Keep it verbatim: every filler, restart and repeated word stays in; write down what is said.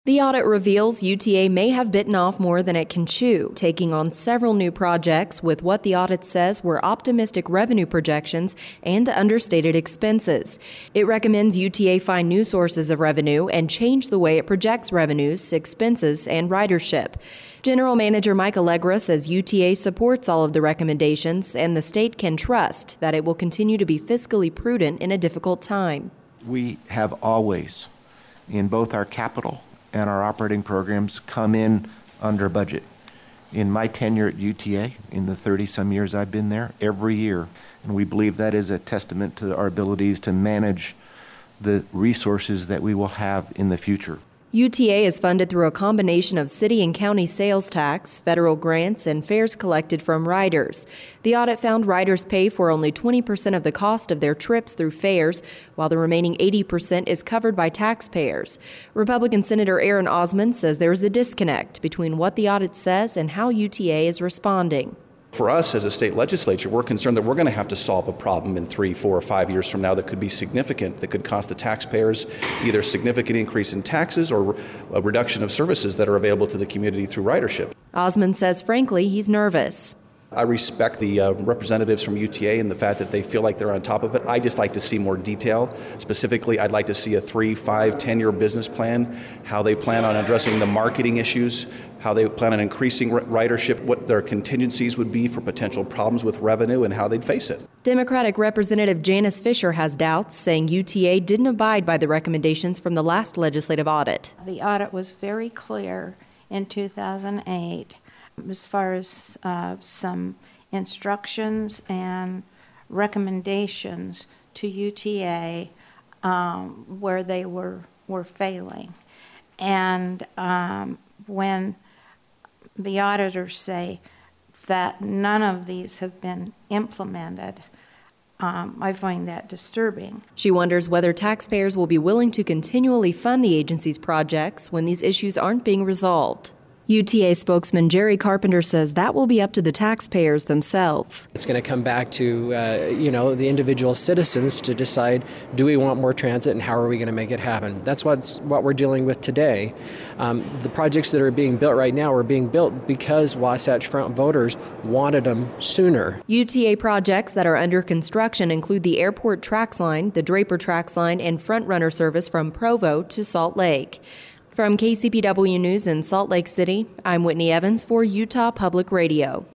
The audit reveals U T A may have bitten off more than it can chew, taking on several new projects with what the audit says were optimistic revenue projections and understated expenses. It recommends U T A find new sources of revenue and change the way it projects revenues, expenses, and ridership. General Manager Mike Allegra says U T A supports all of the recommendations, and the state can trust that it will continue to be fiscally prudent in a difficult time. We have always, in both our capital and our operating programs, come in under budget. In my tenure at U T A, in the thirty-some years I've been there, every year, and we believe that is a testament to our abilities to manage the resources that we will have in the future. U T A is funded through a combination of city and county sales tax, federal grants, and fares collected from riders. The audit found riders pay for only twenty percent of the cost of their trips through fares, while the remaining eighty percent is covered by taxpayers. Republican Senator Aaron Osmond says there is a disconnect between what the audit says and how U T A is responding. For us as a state legislature, we're concerned that we're going to have to solve a problem in three, four, or five years from now that could be significant, that could cost the taxpayers either a significant increase in taxes or a reduction of services that are available to the community through ridership. Osmond says, frankly, he's nervous. I respect the uh, representatives from U T A and the fact that they feel like they're on top of it. I just like to see more detail. Specifically, I'd like to see a three, five, ten-year business plan, how they plan on addressing the marketing issues, how they plan on increasing ridership, what their contingencies would be for potential problems with revenue, and how they'd face it. Democratic Representative Janice Fisher has doubts, saying U T A didn't abide by the recommendations from the last legislative audit. The audit was very clear in two thousand eight as far as uh, some instructions and recommendations to U T A um, where they were, were failing. And um, when the auditors say that none of these have been implemented, um, I find that disturbing. She wonders whether taxpayers will be willing to continually fund the agency's projects when these issues aren't being resolved. U T A spokesman Jerry Carpenter says that will be up to the taxpayers themselves. It's going to come back to, uh, you know, the individual citizens to decide, do we want more transit and how are we going to make it happen? That's what's, what we're dealing with today. Um, the projects that are being built right now are being built because Wasatch Front voters wanted them sooner. U T A projects that are under construction include the Airport Trax Line, the Draper Trax Line, and Front Runner service from Provo to Salt Lake. From K C P W News in Salt Lake City, I'm Whitney Evans for Utah Public Radio.